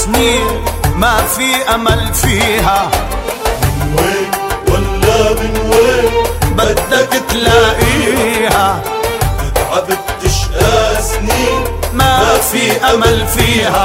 سنين ما في أمل فيها. من وين ولا من وين بدك تلاقيها، تعبت تشقى سنين ما في أمل فيها.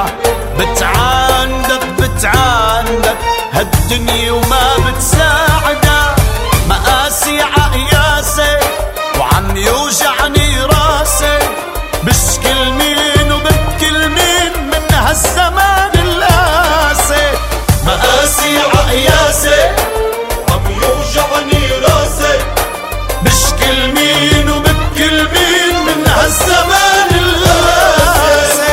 بتعاندك هالدنيا وما بتساعدها، مقاسي عقياسي وعم يوجعني راسي، بشكل مين وبكل مين من هالزمان القاسي. مقاسي عقياسي عم يوجعني راسي، بشكل مين وبكل مين من هالزمان القاسي.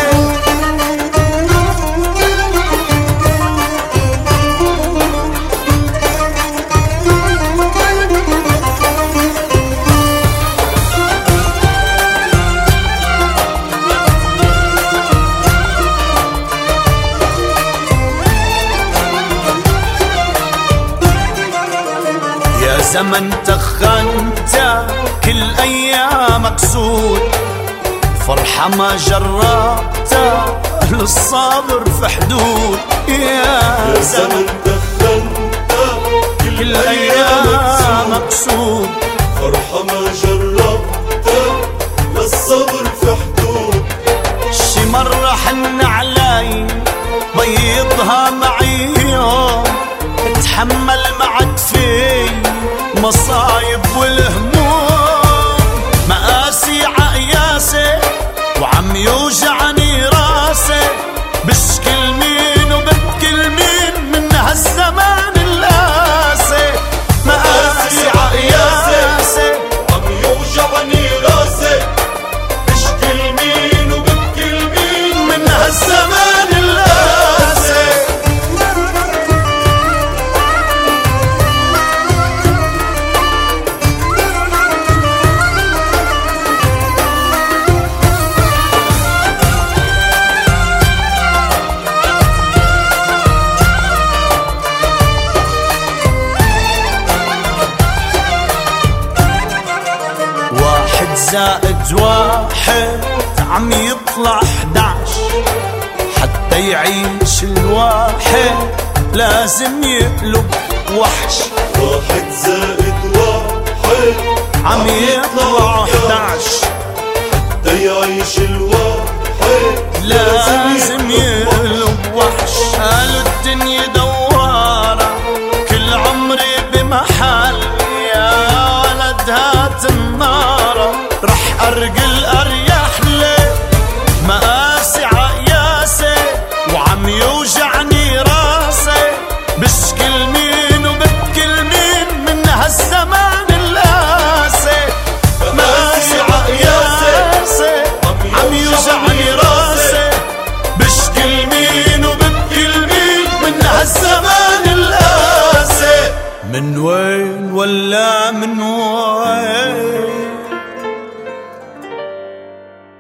يا زمن تخنت كل ايامك سود، فرحة ما جربتها للصابر في حدود. يا زمن دخنت كل ايامك سود، فرحة ما جربتها للصبر في حدود. شي مرة حن علي بيضها معي يوم، اتحمل معك في مصايب والهموم. مقاسي عقياسي وعم يوجعني راسي، بشكل مين وبكل مين من هالزمان القاسي. مقاسي عقياسي عم يوجعني راسي، بشكل مين وبكل مين من هالزمان القاسي. زائد واحد عم يطلع 11، حتى يعيش الواحد لازم يقلب وحش. واحد زائد واحد عم يطلع 11، حتى يعيش الواحد لازم يقلب وحش. قالوا الدنيا دوارة كل عمري بمحل، يا ولد هات النارة رح أرجل أريح لي. مقاسي عقياسي وعم يوجعني راسي، بشكل مين وبكل مين من هالزمان القاسي. مقاسي عقياسي عم يوجعني راسي، بشكل مين وبكل مين من هالزمان القاسي. من وين ولا من وين